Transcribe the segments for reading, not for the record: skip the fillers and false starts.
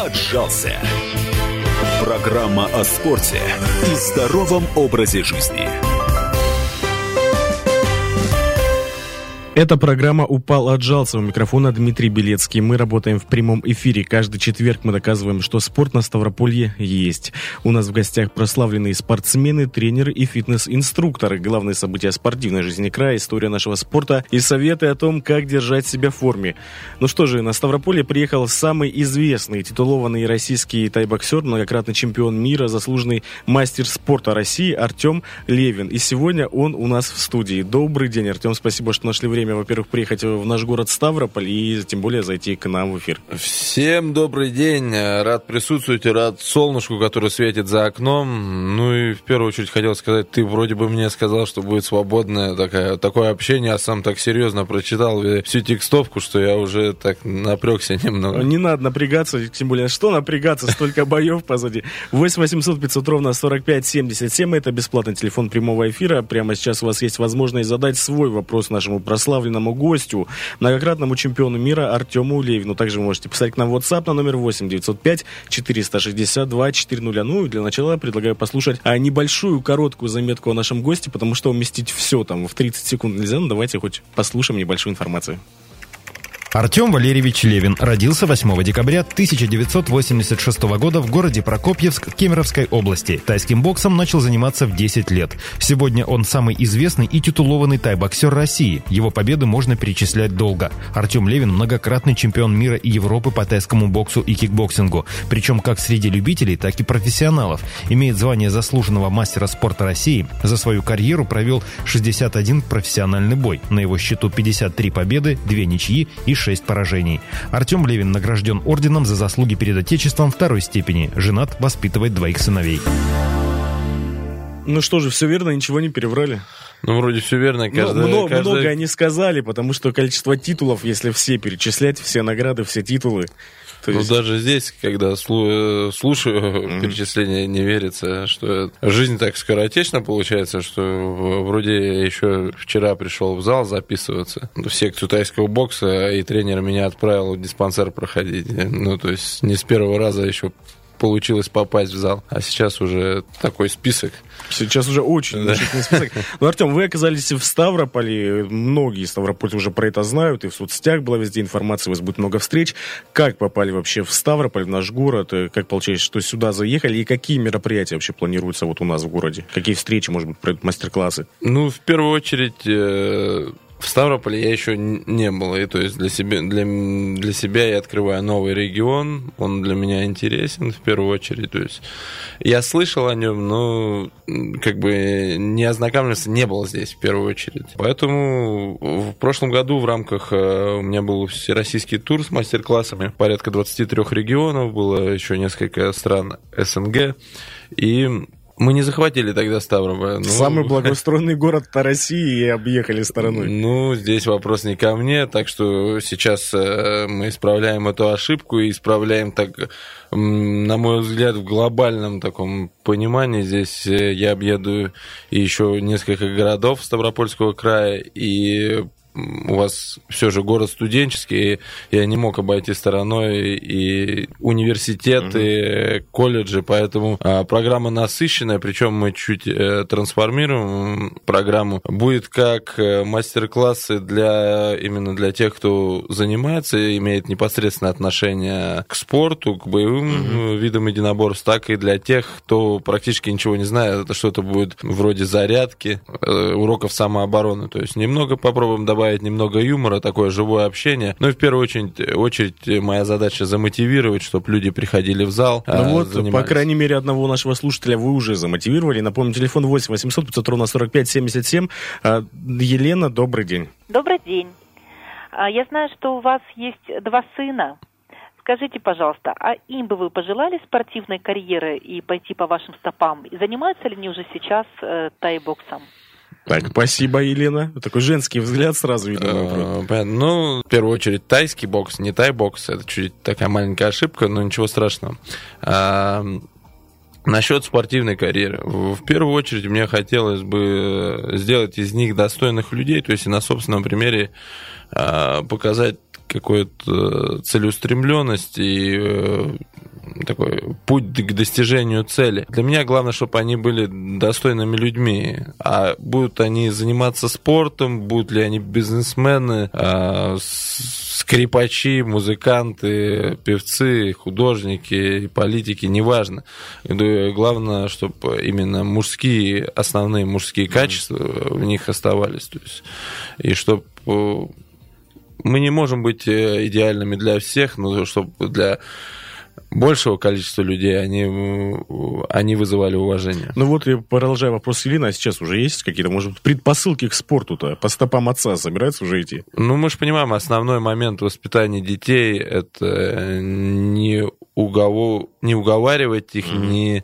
«Отжался». Программа о спорте и здоровом образе жизни. Это программа «Упал, отжался». У микрофона Дмитрий Белецкий. Мы работаем в прямом эфире. Каждый четверг мы доказываем, что спорт на Ставрополье есть. У нас в гостях прославленные спортсмены, тренеры и фитнес-инструкторы. Главные события спортивной жизни края, история нашего спорта и советы о том, как держать себя в форме. Ну что же, на Ставрополье приехал самый известный, титулованный российский тайбоксер, многократный чемпион мира, заслуженный мастер спорта России Артем Левин. И сегодня он у нас в студии. Добрый день, Артем. Спасибо, что нашли время, во-первых, приехать в наш город Ставрополь и тем более зайти к нам в эфир. Всем доброй день, рад присутствовать, рад солнышку, которое светит за окном. Ну и в первую очередь хотел сказать, ты вроде бы мне сказал, что будет свободное такое общение, а сам так серьезно прочитал всю текстовку, что я уже так напрягся немного. Не надо напрягаться, тем более, что напрягаться, столько боев позади. 8 800 500 ровно 45 77, это бесплатный телефон прямого эфира. Прямо сейчас у вас есть возможность задать свой вопрос нашему прославленному гостю, многократному чемпиону мира Артему Левину. Также вы можете писать к нам в WhatsApp на номер 8 905 462 400. Ну и для начала предлагаю послушать небольшую, короткую заметку о нашем госте, потому что уместить все там в 30 секунд нельзя, но давайте хоть послушаем небольшую информацию. Артем Валерьевич Левин родился 8 декабря 1986 года в городе Прокопьевск Кемеровской области. Тайским боксом начал заниматься в 10 лет. Сегодня он самый известный и титулованный тай-боксер России. Его победы можно перечислять долго. Артем Левин – многократный чемпион мира и Европы по тайскому боксу и кикбоксингу. Причем как среди любителей, так и профессионалов. Имеет звание заслуженного мастера спорта России. За свою карьеру провел 61 профессиональный бой. На его счету 53 победы, 2 ничьи и 6 поражений. Артем Левин награжден орденом за заслуги перед Отечеством 2 степени. Женат, воспитывает 2 сыновей. Ну что же, все верно, ничего не переврали. Ну, вроде все верно. Много они сказали, потому что количество титулов, если все перечислять, все награды, все титулы... Даже здесь, когда слушаю перечисления, не верится, что жизнь так скоротечна получается, что вроде еще вчера пришел в зал записываться в секцию тайского бокса, и тренер меня отправил в диспансер проходить. Ну, то есть не с первого раза еще получилось попасть в зал, а сейчас уже такой список. Сейчас уже очень значительный список. Ну, Артем, вы оказались в Ставрополе, многие ставропольцы уже про это знают, и в соцсетях была везде информация, у вас будет много встреч. Как попали вообще в Ставрополь, в наш город? Как получилось, что сюда заехали, и какие мероприятия вообще планируются вот у нас в городе? Какие встречи, может быть, пройдут мастер-классы? Ну, в первую очередь... В Ставрополе я еще не был, и то есть для себя я открываю новый регион, он для меня интересен в первую очередь, то есть я слышал о нем, но как бы не ознакомился, не был здесь в первую очередь. Поэтому в прошлом году в рамках у меня был всероссийский тур с мастер-классами, порядка 23 регионов, было еще несколько стран СНГ, и мы не захватили тогда Ставрополь. Самый благоустроенный город России и объехали стороной. Ну, здесь вопрос не ко мне, так что сейчас мы исправляем эту ошибку и исправляем так, на мой взгляд, в глобальном таком понимании. Здесь я объеду еще несколько городов Ставропольского края, и у вас все же город студенческий, я не мог обойти стороной и университеты, колледжи, поэтому программа насыщенная, причем мы чуть трансформируем программу. Будет как мастер-классы именно для тех, кто занимается, имеет непосредственное отношение к спорту, к боевым видам единоборств, так и для тех, кто практически ничего не знает. Это что-то будет вроде зарядки, уроков самообороны, то есть немного попробуем добавить немного юмора, такое живое общение. Ну и в первую очередь моя задача замотивировать, чтобы люди приходили в зал. Ну вот, занимались. По крайней мере, одного нашего слушателя вы уже замотивировали. Напомню, телефон 8 800 500 ровно 45 77. Елена, добрый день. Добрый день. Я знаю, что у вас есть 2 сына. Скажите, пожалуйста, а им бы вы пожелали спортивной карьеры и пойти по вашим стопам? И занимаются ли они уже сейчас тай-боксом? Так, спасибо, Елена. Такой женский взгляд сразу видно. Ну, в первую очередь, тайский бокс, не тай-бокс. Это чуть такая маленькая ошибка, но ничего страшного. Насчет спортивной карьеры. В первую очередь, мне хотелось бы сделать из них достойных людей, то есть и на собственном примере показать какую-то целеустремленность и такой путь к достижению цели. Для меня главное, чтобы они были достойными людьми. А будут они заниматься спортом, будут ли они бизнесмены, скрипачи, музыканты, певцы, художники, политики, неважно. Главное, чтобы именно основные мужские качества в них оставались. То есть, и чтобы мы не можем быть идеальными для всех, но чтобы для большего количества людей они вызывали уважение. Ну вот, я продолжаю вопрос Елены, а сейчас уже есть какие-то, может быть, предпосылки к спорту-то? По стопам отца собираются уже идти? Ну, мы же понимаем, основной момент воспитания детей – это не уговаривать их, не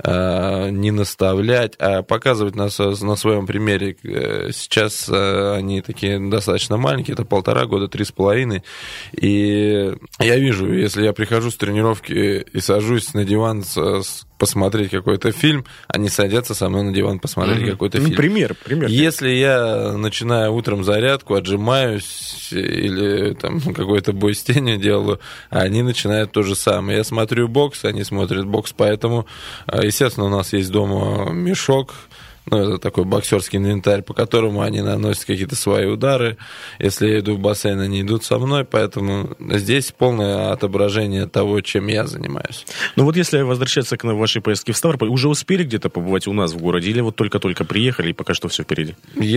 наставлять, а показывать на своем примере. Сейчас они такие достаточно маленькие, это 1,5 года, 3,5. И я вижу, если я прихожу с тренировки и сажусь на диван посмотреть какой-то фильм, они садятся со мной на диван посмотреть какой-то фильм. Пример. Если я начинаю утром зарядку, отжимаюсь или там какой-то бой с тенью делаю, они начинают то же самое. Я смотрю бокс, они смотрят бокс, поэтому, естественно, у нас есть дома мешок, это такой боксерский инвентарь, по которому они наносят какие-то свои удары. Если я иду в бассейн, они идут со мной, поэтому здесь полное отображение того, чем я занимаюсь. Ну вот если возвращаться к вашей поездке в Ставрополь, уже успели где-то побывать у нас в городе, или вот только-только приехали, и пока что все впереди?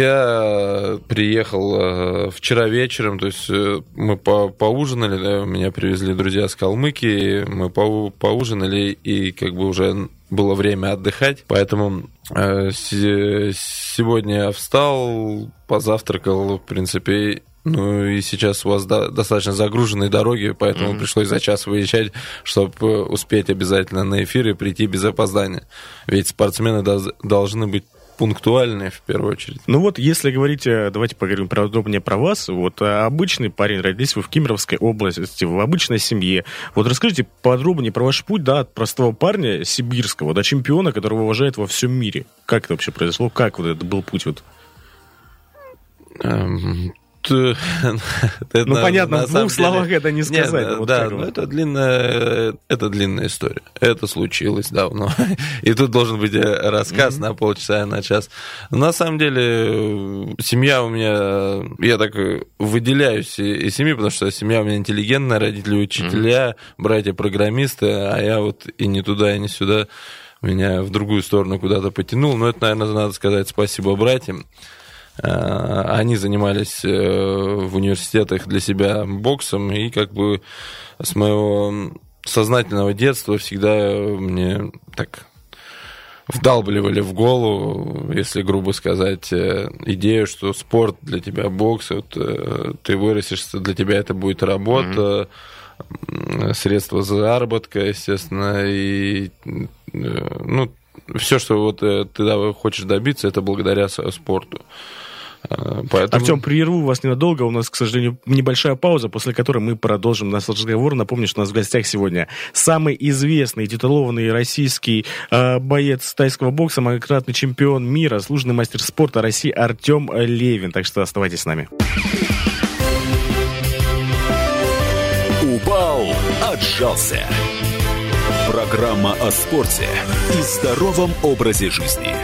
Я приехал вчера вечером, то есть мы поужинали, меня привезли друзья с Калмыкии, мы поужинали, и как бы уже было время отдыхать, поэтому сегодня я встал, позавтракал, в принципе, ну и сейчас у вас достаточно загруженные дороги, поэтому пришлось за час выезжать, чтобы успеть обязательно на эфир и прийти без опоздания. Ведь спортсмены должны быть пунктуальные в первую очередь. Ну вот, если говорить, давайте поговорим подробнее про вас. Вот обычный парень, родились вы в Кемеровской области, в обычной семье. Вот расскажите подробнее про ваш путь, да, от простого парня сибирского до чемпиона, которого уважают во всем мире. Как это вообще произошло? Как вот это был путь? Вот? Понятно, в 2 словах это не сказать. Нет, да, но это длинная история. Это случилось давно. И тут должен быть рассказ на полчаса, на час. На самом деле, семья у меня... Я так выделяюсь из семьи, потому что семья у меня интеллигентная, родители учителя, братья-программисты, а я вот и не туда, и не сюда. Меня в другую сторону куда-то потянул. Но это, наверное, надо сказать спасибо братьям. Они занимались в университетах для себя боксом, и как бы с моего сознательного детства всегда мне так вдалбливали в голову, если грубо сказать, идею, что спорт для тебя бокс, вот, ты вырастешь, для тебя это будет работа, средства заработка, естественно, и все, что вот ты хочешь добиться, это благодаря спорту. Поэтому... Артем, прерву вас ненадолго. У нас, к сожалению, небольшая пауза, после которой мы продолжим наш разговор. Напомню, что у нас в гостях сегодня самый известный и титулованный российский боец тайского бокса, многократный чемпион мира, заслуженный мастер спорта России Артем Левин. Так что оставайтесь с нами. Упал, отжался. Программа о спорте и здоровом образе жизни.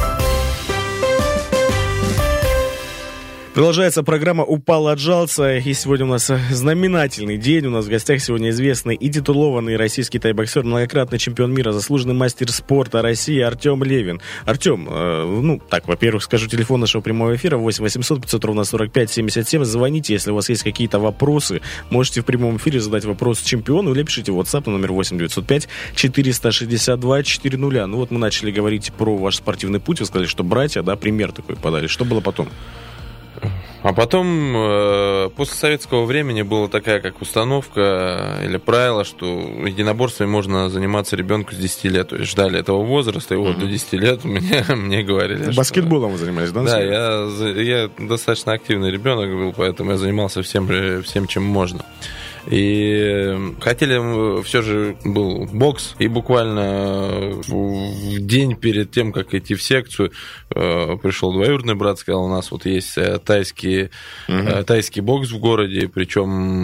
Продолжается программа «Упал, отжался», и сегодня у нас знаменательный день. У нас в гостях сегодня известный и титулованный российский тайбоксер, многократный чемпион мира, заслуженный мастер спорта России Артем Левин. Артем, во-первых, скажу телефон нашего прямого эфира 8 800 500 ровно 45 77. Звоните, если у вас есть какие-то вопросы. Можете в прямом эфире задать вопрос чемпиону или пишите в WhatsApp на номер 8 905 462 400. Ну вот мы начали говорить про ваш спортивный путь. Вы сказали, что братья, да, пример такой подали. Что было потом? А потом, после советского времени была такая как установка или правило, что единоборствами можно заниматься ребенку с 10 лет. То есть ждали этого возраста, и вот до 10 лет мне говорили. Баскетболом вы занимались, да? Да, я достаточно активный ребенок был, поэтому я занимался всем, чем можно. И хотели, все же был бокс, и буквально в день перед тем, как идти в секцию, пришел двоюродный брат, сказал, у нас вот есть тайский бокс в городе, причем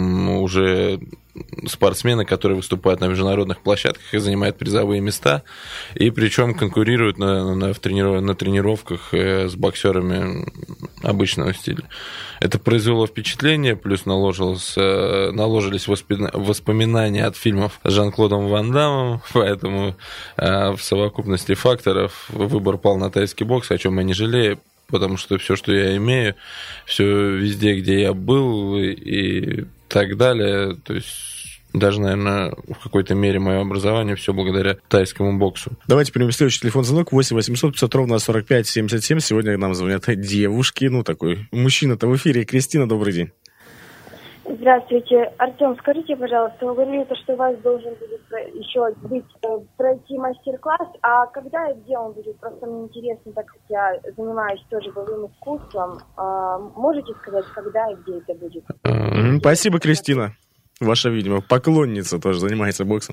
уже спортсмены, которые выступают на международных площадках и занимают призовые места, и причем конкурируют на тренировках с боксерами обычного стиля. Это произвело впечатление, плюс наложились воспоминания от фильмов с Жан-Клодом Ван Даммом, поэтому в совокупности факторов выбор пал на тайский бокс, о чем я не жалею, потому что все, что я имею, все везде, где я был и так далее, то есть даже, наверное, в какой-то мере мое образование все благодаря тайскому боксу. Давайте примем следующий телефон-звонок 8 800 500 ровно 45 77. Сегодня нам звонят девушки, такой мужчина-то в эфире. Кристина, добрый день. Здравствуйте. Артем, скажите, пожалуйста, вы говорили, что у вас должен будет еще пройти мастер-класс, а когда и где он будет? Просто мне интересно, так как я занимаюсь тоже боевым искусством. Можете сказать, когда и где это будет? Спасибо, Кристина. Ваша, видимо, поклонница тоже занимается боксом.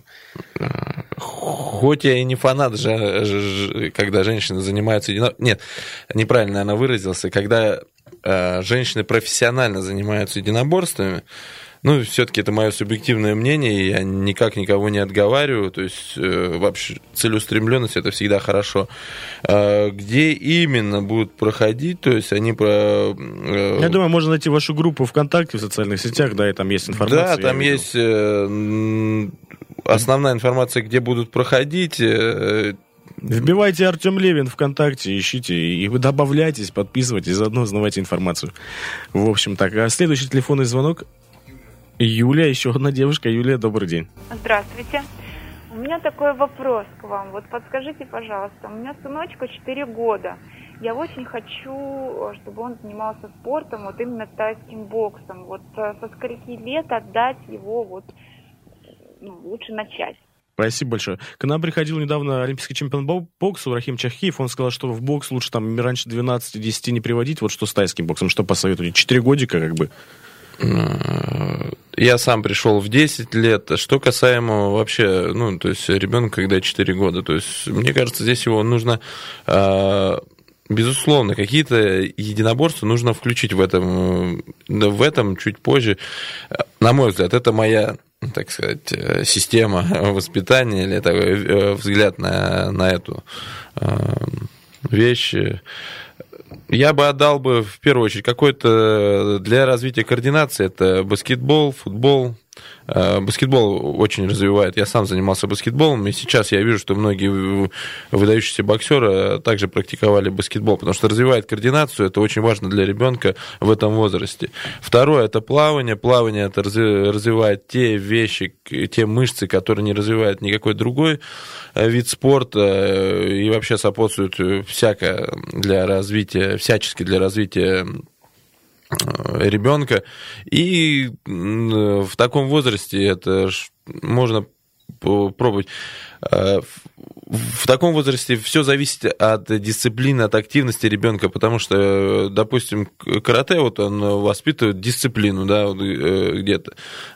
Хоть я и не фанат, когда женщины занимаются... Нет, неправильно, наверное, выразился. Когда женщины профессионально занимаются единоборствами, все-таки это мое субъективное мнение, я никак никого не отговариваю, то есть вообще целеустремленность – это всегда хорошо. Где именно будут проходить, то есть они Я думаю, можно найти вашу группу ВКонтакте в социальных сетях, да, и там есть информация. Да, там есть основная информация, где будут проходить. Вбивайте Артем Левин ВКонтакте, ищите и вы добавляйтесь, подписывайтесь, заодно узнавайте информацию. В общем, так, а следующий телефонный звонок. Юлия, еще одна девушка. Юлия, добрый день. Здравствуйте. У меня такой вопрос к вам. Вот подскажите, пожалуйста, у меня сыночку 4 года. Я очень хочу, чтобы он занимался спортом, вот именно тайским боксом. Вот со скольки лет отдать его, лучше начать? Спасибо большое. К нам приходил недавно олимпийский чемпион по боксу Рахим Чахиев. Он сказал, что в бокс лучше там раньше 12-10 не приводить. Вот что с тайским боксом, что посоветуете? 4 годика как бы. Я сам пришел в 10 лет. Что касаемо вообще, то есть ребенка, когда 4 года, то есть мне кажется, здесь его нужно, безусловно, какие-то единоборства нужно включить в этом чуть позже. На мой взгляд, это моя, так сказать, система воспитания или такой взгляд на эту вещь. Я бы отдал в первую очередь какой-то для развития координации. Это баскетбол, футбол. Баскетбол очень развивает. Я сам занимался баскетболом, и сейчас я вижу, что многие выдающиеся боксеры также практиковали баскетбол, потому что развивает координацию, это очень важно для ребенка в этом возрасте. Второе – это плавание. Плавание – это развивает те вещи, те мышцы, которые не развивает никакой другой вид спорта, и вообще сопутствует всячески для развития ребенка. И в таком возрасте это можно пробовать. В таком возрасте все зависит от дисциплины, от активности ребенка, потому что, допустим, карате, он воспитывает дисциплину, да, где-то.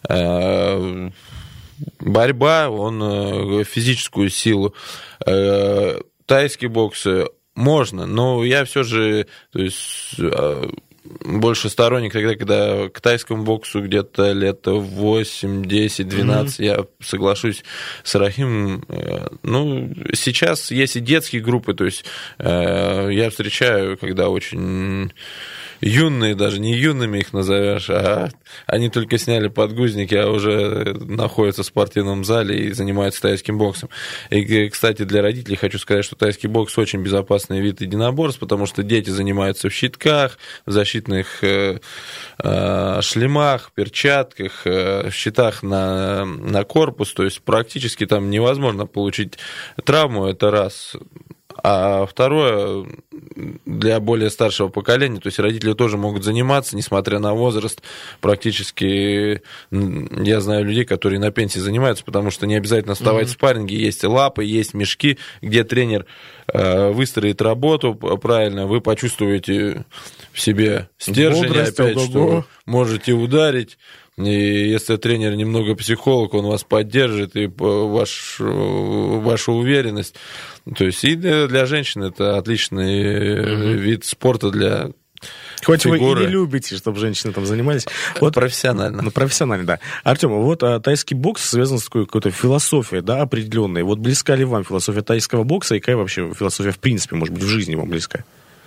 Борьба, он физическую силу. Тайский бокс можно, но я все же, то есть, больше сторонник тогда, когда к тайскому боксу где-то лет 8, 10, 12, я соглашусь с Рахимом. Сейчас есть и детские группы, то есть я встречаю, когда очень юные, даже не юными их назовешь, а они только сняли подгузники, а уже находятся в спортивном зале и занимаются тайским боксом. И, кстати, для родителей хочу сказать, что тайский бокс очень безопасный вид единоборств, потому что дети занимаются в щитках, в защитных шлемах, перчатках, в щитах на корпус, то есть практически там невозможно получить травму, это раз. А второе, для более старшего поколения, то есть родители тоже могут заниматься, несмотря на возраст. Практически я знаю людей, которые на пенсии занимаются, потому что не обязательно вставать в спарринге. Есть лапы, есть мешки, где тренер выстроит работу правильно, вы почувствуете в себе стержень опять, что можете ударить. И если тренер немного психолог, он вас поддержит, и вашу уверенность. То есть и для женщин это отличный вид спорта для Хоть фигуры. вы и не любите, чтобы женщины там занимались. Вот, профессионально. Ну, профессионально, да. Артем, вот тайский бокс связан с какой-то философией, да, определенной. Вот близка ли вам философия тайского бокса, и какая вообще философия, в принципе, может быть, в жизни вам близка?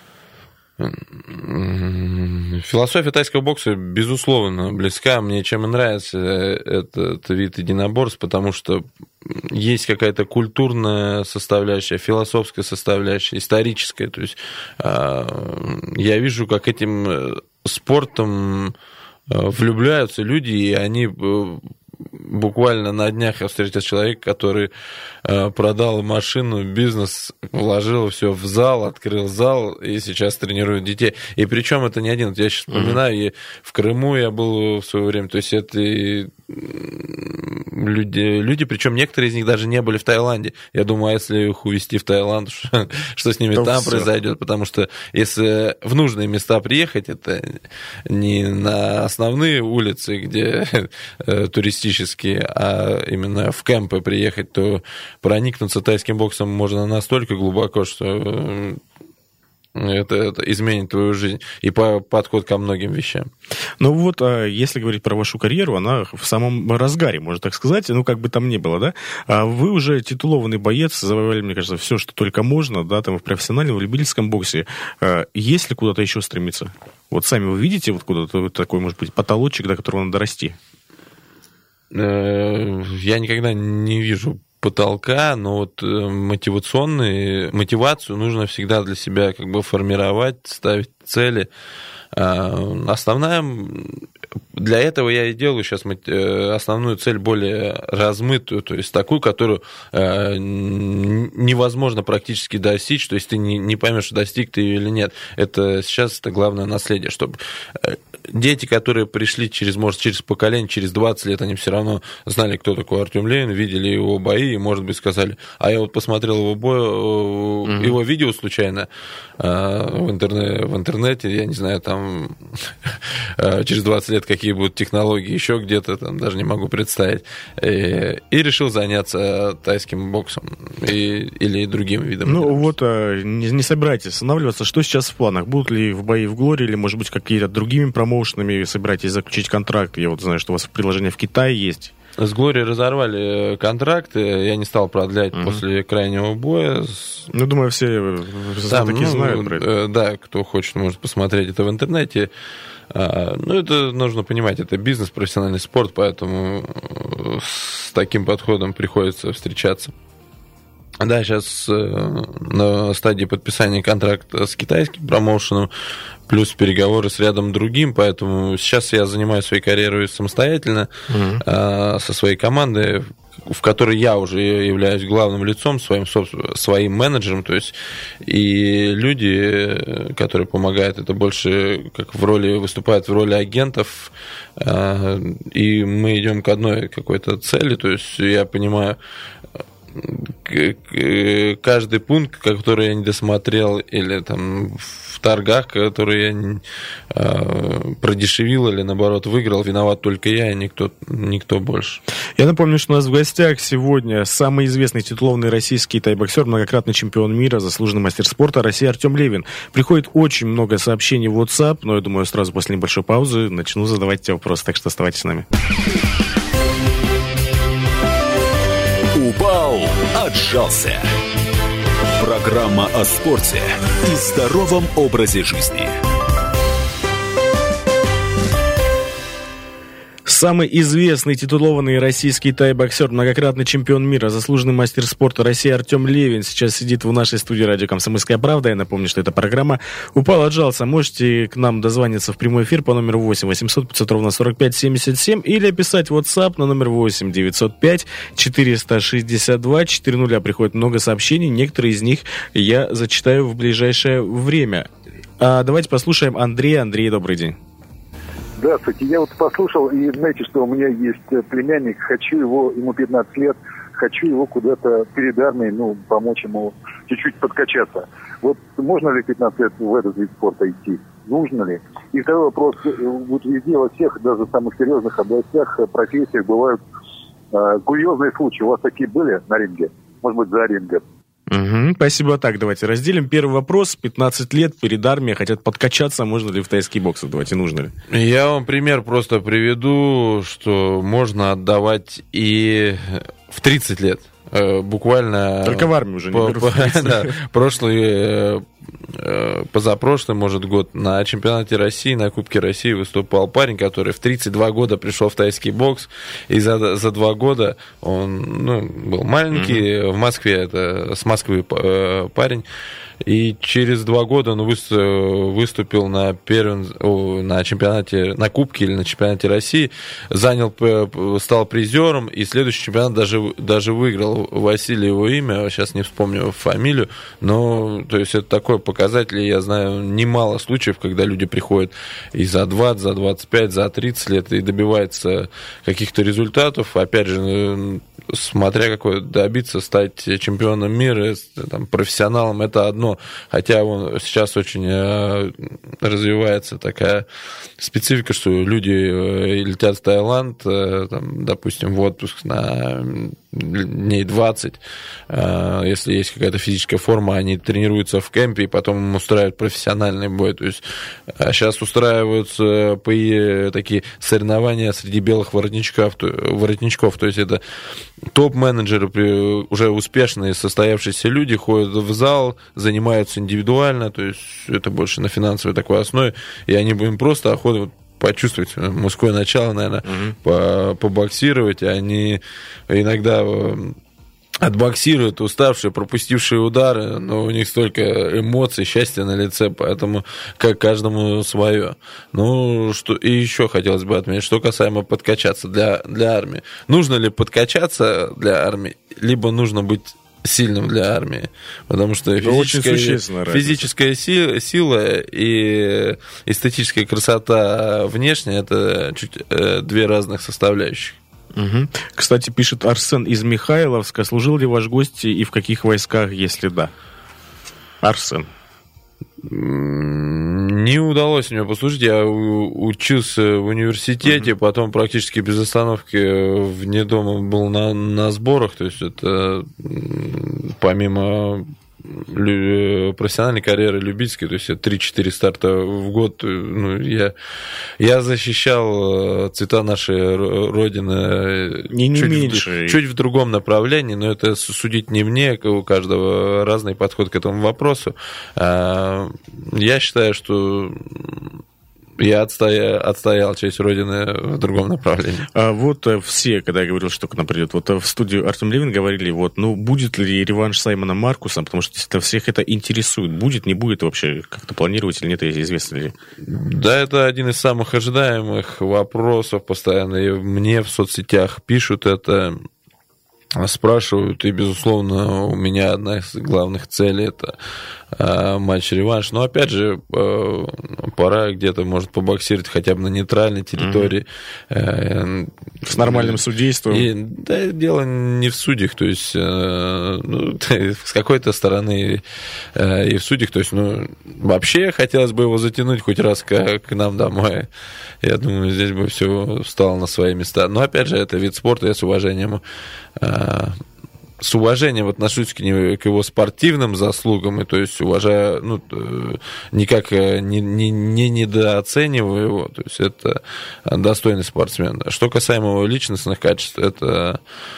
Философия тайского бокса, безусловно, близка. Мне чем и нравится этот вид единоборств, потому что есть какая-то культурная составляющая, философская составляющая, историческая. То есть я вижу, как этим спортом влюбляются люди, и они... Буквально на днях я встретил человека, который продал машину, бизнес, вложил все в зал, открыл зал и сейчас тренирует детей. И причем это не один. Вот я сейчас вспоминаю, и в Крыму я был в свое время. То есть это люди, причем некоторые из них даже не были в Таиланде. Я думаю, а если их увезти в Таиланд, что с ними там произойдет? Потому что если в нужные места приехать, это не на основные улицы, где туристические, а именно в кемпы приехать, то проникнуться тайским боксом можно настолько глубоко, что это изменит твою жизнь и подход ко многим вещам. Ну вот, если говорить про вашу карьеру, она в самом разгаре, можно так сказать, ну как бы там ни было, да? Вы уже титулованный боец, завоевали, мне кажется, все, что только можно, да, там в профессиональном, в любительском боксе. Есть ли куда-то еще стремиться? Вот сами вы видите вот куда-то такой, может быть, потолочек, до которого надо расти? Я никогда не вижу потолка, но вот мотивацию нужно всегда для себя как бы формировать, ставить цели. Основная, для этого я и делаю сейчас основную цель более размытую, то есть такую, которую невозможно практически достичь, то есть ты не поймешь, достиг ты ее или нет. Это сейчас это главное наследие, чтобы дети, которые пришли через поколение, через 20 лет, они все равно знали, кто такой Артем Левин, видели его бои, и, может быть, сказали, а я вот посмотрел его бой, его видео случайно в интернете, я не знаю, там через 20 лет какие будут технологии, еще где-то, там даже не могу представить, и решил заняться тайским боксом или другим видом. Ну вот, не собирайтесь останавливаться, что сейчас в планах? Будут ли в бои в Глории, или, может быть, какие-то другими промоушенами собираетесь заключить контракт? Я вот знаю, что у вас предложение в Китае есть. С Глорией разорвали контракт, я не стал продлять после крайнего боя. Ну, думаю, все таки знают про это. Да, кто хочет, может посмотреть это в интернете. Ну, это нужно понимать, это бизнес, профессиональный спорт, поэтому с таким подходом приходится встречаться. Да, сейчас на стадии подписания контракта с китайским промоушеном, плюс переговоры с рядом другим, поэтому сейчас я занимаюсь своей карьерой самостоятельно, со своей командой, в которой я уже являюсь главным лицом, своим менеджером, то есть и люди, которые помогают, это больше как выступают в роли агентов, и мы идем к одной какой-то цели, то есть я понимаю, каждый пункт, который я не досмотрел, или там в торгах, которые я продешевил или наоборот выиграл, виноват только я и никто больше. Я напомню, что у нас в гостях сегодня самый известный титулованный российский тайбоксер, многократный чемпион мира, заслуженный мастер спорта России Артем Левин. Приходит очень много сообщений в WhatsApp, но я думаю, сразу после небольшой паузы начну задавать те вопросы, так что оставайтесь с нами. Упал, отжался. Программа о спорте и здоровом образе жизни. Самый известный титулованный российский тай-боксер, многократный чемпион мира, заслуженный мастер спорта России Артем Левин сейчас сидит в нашей студии радио «Комсомольская правда». Я напомню, что это программа «Упал, отжался». Можете к нам дозвониться в прямой эфир по номеру 8 800 500 ровно 45 77 или писать в WhatsApp на номер 8 905 462 400. Приходит много сообщений, некоторые из них я зачитаю в ближайшее время. Давайте послушаем Андрея. Андрей, добрый день. Здравствуйте. Я вот послушал, и знаете, что у меня есть племянник, ему 15 лет, хочу его куда-то перед армией, помочь ему чуть-чуть подкачаться. Вот можно ли 15 лет в этот вид спорта идти? Нужно ли? И второй вопрос. Вот везде, во всех, даже в самых серьезных областях, профессиях бывают курьезные случаи. У вас такие были на ринге? Может быть, за рингом? Спасибо. Так, давайте разделим. Первый вопрос. 15 лет перед армией, хотят подкачаться. Можно ли в тайский бокс? Давайте, нужно ли? Я вам пример просто приведу, что можно отдавать и в 30 лет. Буквально... Только в армию уже не берут. Да, позапрошлый, может, год на чемпионате России, на Кубке России выступал парень, который в 32 года пришел в тайский бокс, и за 2 года он был маленький, в Москве, это с Москвы парень, и через 2 года он выступил на чемпионате, на Кубке или на чемпионате России, стал призером, и следующий чемпионат даже выиграл. Василий его имя, сейчас не вспомню фамилию, но то есть это такой показатель. Я знаю немало случаев, когда люди приходят и за 20, за 25, за 30 лет и добиваются каких-то результатов. Опять же, смотря какой добиться, стать чемпионом мира, там, профессионалом, это одно. Хотя сейчас очень развивается такая специфика, что люди летят в Таиланд, там, допустим, в отпуск на дней 20, если есть какая-то физическая форма, они тренируются в кемпе и потом им устраивают профессиональный бой. То есть сейчас устраиваются такие соревнования среди белых воротничков, то есть это топ-менеджеры, уже успешные, состоявшиеся люди ходят в зал, занимаются индивидуально, то есть это больше на финансовой такой основе, и они им просто охота почувствовать мужское начало, наверное, побоксировать, они иногда отбоксируют уставшие, пропустившие удары, но у них столько эмоций, счастья на лице, поэтому как каждому свое. И еще хотелось бы отметить, что касаемо подкачаться для армии. Нужно ли подкачаться для армии, либо нужно быть сильным для армии, потому что физическая сила и эстетическая красота внешняя — это чуть две разных составляющих. Кстати, пишет Арсен из Михайловска. Служил ли ваш гость и в каких войсках, если да? Арсен. Не удалось мне послушать. Я учился в университете, потом практически без остановки вне дома был на сборах. То есть это помимо профессиональной карьеры, любительской, то есть 3-4 старта в год. Я защищал цвета нашей Родины чуть в другом направлении, но это судить не мне, у каждого разный подход к этому вопросу. Я считаю, что я отстоял честь Родины в другом направлении. Все, когда я говорил, что к нам придет, в студию Артем Левин говорили, будет ли реванш Саймона Маркуса, потому что всех это интересует. Будет, не будет вообще, как-то планировать или нет, известно ли? Да, это один из самых ожидаемых вопросов постоянно. И мне в соцсетях пишут это, спрашивают, и, безусловно, у меня одна из главных целей — это матч-реванш. Но, опять же, пора где-то, может, побоксировать хотя бы на нейтральной территории. С нормальным судейством. Дело не в судьях, то есть с какой-то стороны и в судьях. То есть, вообще хотелось бы его затянуть хоть раз к нам домой. Я думаю, здесь бы все встало на свои места. Но, опять же, это вид спорта, я с уважением отношусь к его спортивным заслугам, и то есть уважаю, никак не недооцениваю его, то есть это достойный спортсмен. Что касаемо его личностных качеств, это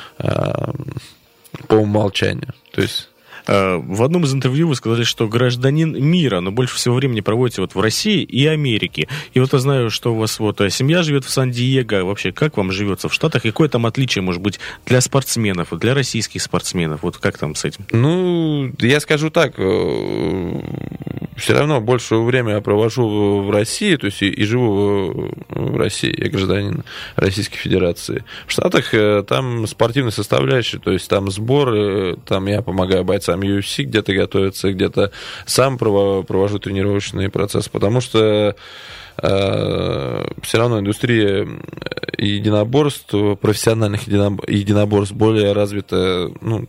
по умолчанию. То есть в одном из интервью вы сказали, что гражданин мира, но больше всего времени проводите в России и Америке. И я знаю, что у вас семья живет в Сан-Диего. Вообще, как вам живется в Штатах? Какое там отличие, может быть, для спортсменов, для российских спортсменов? Как там с этим? Я скажу так. Все равно большее время я провожу в России, то есть и живу в России. Я гражданин Российской Федерации. В Штатах там спортивная составляющая, то есть там сборы, там я помогаю бойцам UFC где-то готовиться, где-то сам провожу тренировочный процесс, потому что все равно индустрия единоборств, профессиональных единоборств более развита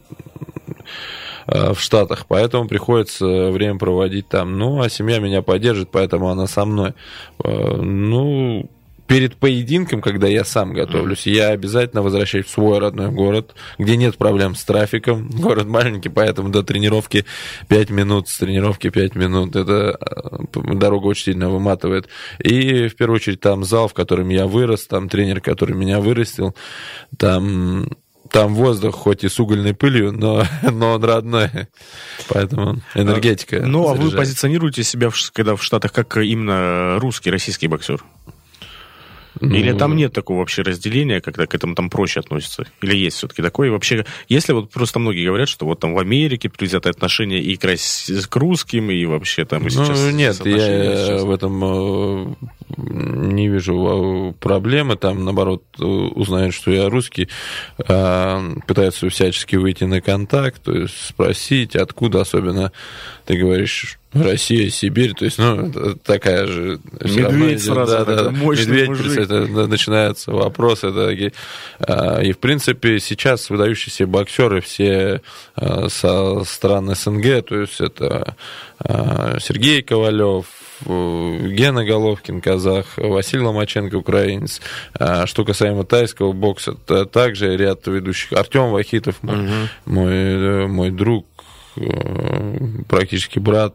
в Штатах, поэтому приходится время проводить там. А семья меня поддержит, поэтому она со мной. перед поединком, когда я сам готовлюсь, я обязательно возвращаюсь в свой родной город, где нет проблем с трафиком. Город маленький, поэтому до тренировки 5 минут, с тренировки 5 минут. Это дорога очень сильно выматывает. И в первую очередь там зал, в котором я вырос, там тренер, который меня вырастил, там воздух, хоть и с угольной пылью, но он родной. Поэтому энергетика. Ну, а вы позиционируете себя, когда в Штатах, как именно русский, российский боксер? Или там нет такого вообще разделения, когда к этому там проще относятся? Или есть все-таки такое? И вообще, если вот просто многие говорят, что вот там в Америке предвзятое отношение и к русским, и вообще там и сейчас... Нет, я в этом не вижу проблемы. Там, наоборот, узнают, что я русский, пытаются всячески выйти на контакт, то есть спросить, откуда, особенно ты говоришь... Россия, Сибирь, то есть, такая же... Медведь сразу, мощный мужик. Это начинаются вопросы. И, в принципе, сейчас выдающиеся боксеры все со стран СНГ, то есть, это Сергей Ковалев, Гена Головкин, казах, Василий Ломаченко, украинец. Что касаемо тайского бокса, то также ряд ведущих. Артем Вахитов, мой друг, практически брат,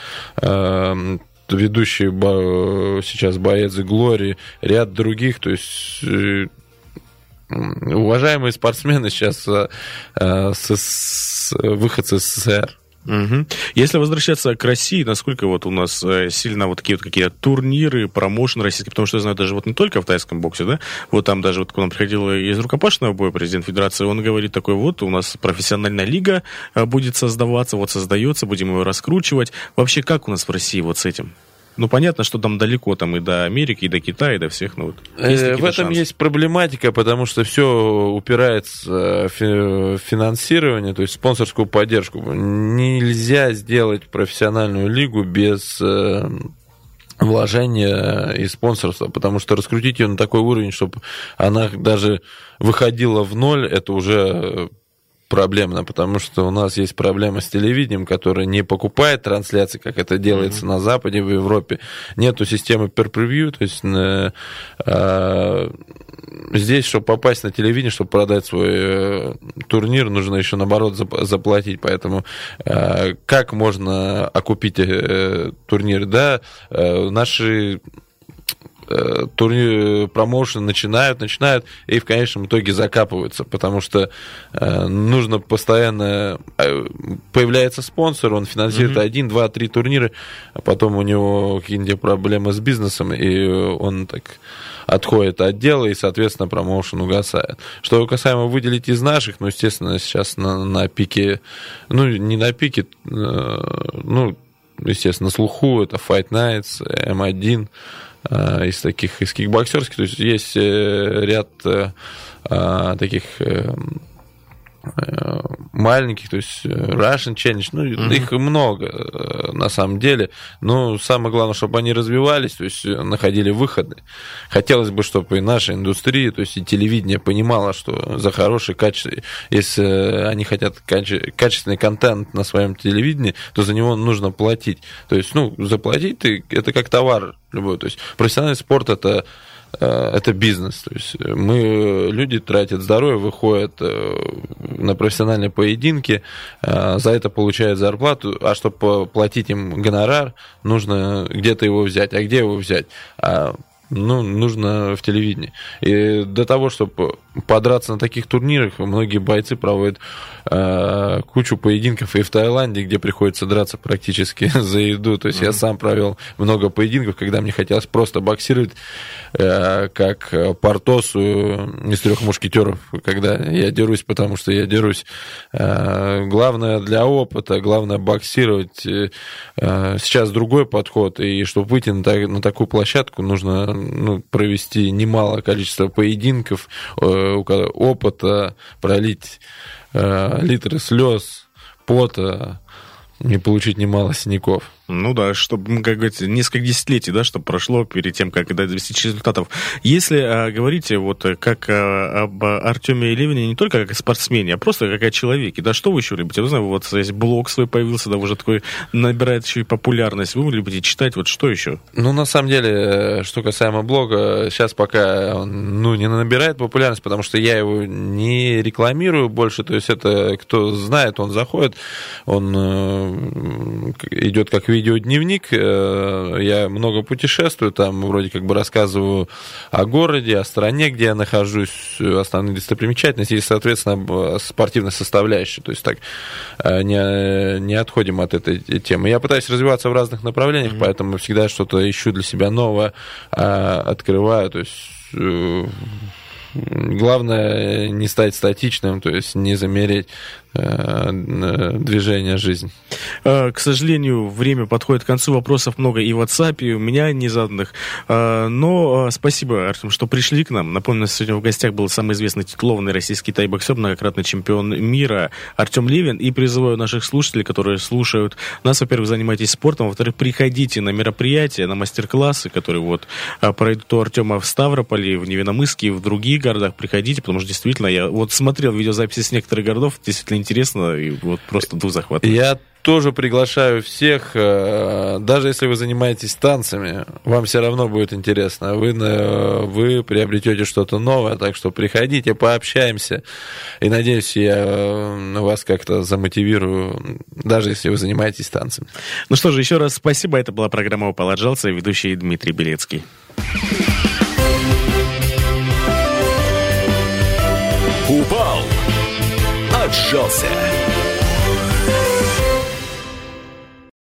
ведущий сейчас боец Глори, ряд других, то есть уважаемые спортсмены сейчас выходцы из СССР. Угу. Если возвращаться к России, насколько вот у нас сильно вот такие вот какие-то турниры, промоушен российский, потому что я знаю, даже вот не только в тайском боксе, да, вот там даже вот к нам приходил из рукопашного боя президент Федерации, он говорит такой, вот у нас профессиональная лига будет создаваться, вот создается, будем ее раскручивать. Вообще как у нас в России вот с этим? Ну, понятно, что там далеко, там и до Америки, и до Китая, и до всех. Ну, вот, в этом есть проблематика, потому что все упирается в финансирование, то есть спонсорскую поддержку. Нельзя сделать профессиональную лигу без вложения и спонсорства, потому что раскрутить ее на такой уровень, чтобы она даже выходила в ноль, это уже... проблемно, потому что у нас есть проблема с телевидением, которое не покупает трансляции, как это делается на Западе, в Европе. Нету системы pay-per-view, то есть здесь, чтобы попасть на телевидение, чтобы продать свой турнир, нужно еще, наоборот, заплатить. Поэтому как можно окупить турнир? Да, наши... промоушены начинают и в конечном итоге закапываются, потому что нужно постоянно... Появляется спонсор, он финансирует 1, 2, 3 турнира, а потом у него какие-нибудь проблемы с бизнесом, и он так отходит от дела, и, соответственно, промоушен угасает. Что касаемо выделить из наших, ну, естественно, сейчас на пике... Ну, не на пике, естественно, на слуху, это Fight Nights, М1, из таких, из кикбоксерских, то есть есть ряд таких маленьких, то есть Russian Challenge, их много на самом деле, но самое главное, чтобы они развивались, то есть находили выходы. Хотелось бы, чтобы и наша индустрия, то есть и телевидение понимало, что за хороший качество, если они хотят качественный контент на своем телевидении, то за него нужно платить. То есть, заплатить это как товар любой, то есть профессиональный спорт это бизнес. То есть люди тратят здоровье, выходят на профессиональные поединки, за это получают зарплату, а чтобы платить им гонорар, нужно где-то его взять. А где его взять? Нужно в телевидении. И до того, чтобы подраться на таких турнирах, многие бойцы проводят кучу поединков и в Таиланде, где приходится драться практически за еду. То есть я сам провел много поединков, когда мне хотелось просто боксировать, как Портосу из «Трех мушкетеров», когда я дерусь, потому что я дерусь. Главное для опыта, главное боксировать. Сейчас другой подход, и чтобы выйти на такую площадку, нужно провести немалое количество поединков, опыта, пролить литры слез, пота и получить немало синяков. Ну да, чтобы, как говорится, несколько десятилетий, да, чтобы прошло перед тем, как достичь результатов. Если говорить вот как об Артеме Левине не только как о спортсмене, а просто как о человеке, да, что вы еще любите? Я знаю, вот здесь блог свой появился, да, уже такой набирает еще и популярность. Вы любите читать, вот что еще? Ну, на самом деле, что касаемо блога, сейчас пока он, не набирает популярность, потому что я его не рекламирую больше, то есть это, кто знает, он заходит, он идет как видеодневник, я много путешествую, там вроде как бы рассказываю о городе, о стране, где я нахожусь, основные достопримечательности и, соответственно, спортивной составляющей, то есть так не отходим от этой темы. Я пытаюсь развиваться в разных направлениях, поэтому всегда что-то ищу для себя новое, открываю, то есть главное не стать статичным, то есть не замереть движение жизни. К сожалению, время подходит к концу, вопросов много и в WhatsApp, и у меня не заданных. Но спасибо, Артем, что пришли к нам. Напомню, сегодня в гостях был самый известный титулованный российский тайбоксер, многократный чемпион мира Артем Левин. И призываю наших слушателей, которые слушают нас, во-первых, занимайтесь спортом, во-вторых, приходите на мероприятия, на мастер-классы, которые вот пройдут у Артема в Ставрополе, в Невиномысске, в других городах. Приходите, потому что действительно, я вот смотрел видеозаписи с некоторых городов, действительно интересно, и вот просто дух захватывает. Я тоже приглашаю всех, даже если вы занимаетесь танцами, вам все равно будет интересно. Вы приобретете что-то новое, так что приходите, пообщаемся. И надеюсь, я вас как-то замотивирую, даже если вы занимаетесь танцами. Ну что же, еще раз спасибо. Это была программа «Упал, отжался», ведущий Дмитрий Белецкий. Упал, отжался.